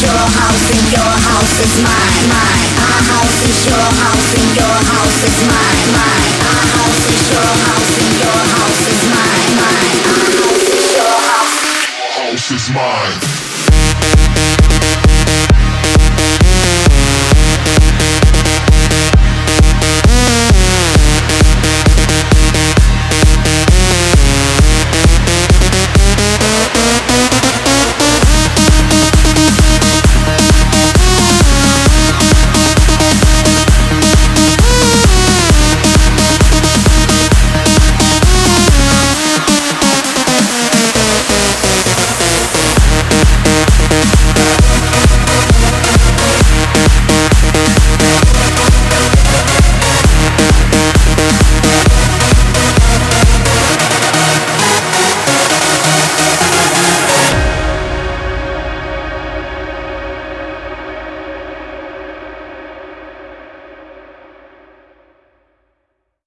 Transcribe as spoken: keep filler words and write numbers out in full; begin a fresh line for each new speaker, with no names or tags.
your house and your house is mine, mine. Our house is your house and your house is mine, mine. Our house is your house and your house is mine, mine. Our house is your house.
House is mine.